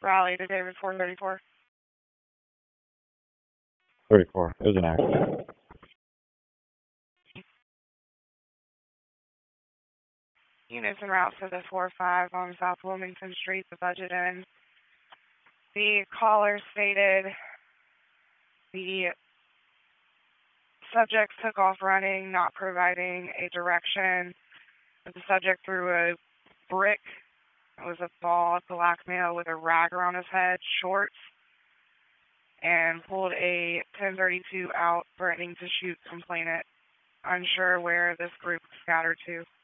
Raleigh to David 434. 34. It was an accident. Units en route to the 4-5 on South Wilmington Street, the budget ends. The caller stated the subject took off running, not providing a direction. The subject threw a brick. It was a ball, a black male with a rag around his head, shorts, and pulled a 1032 out, threatening to shoot complainant. Unsure where this group scattered to.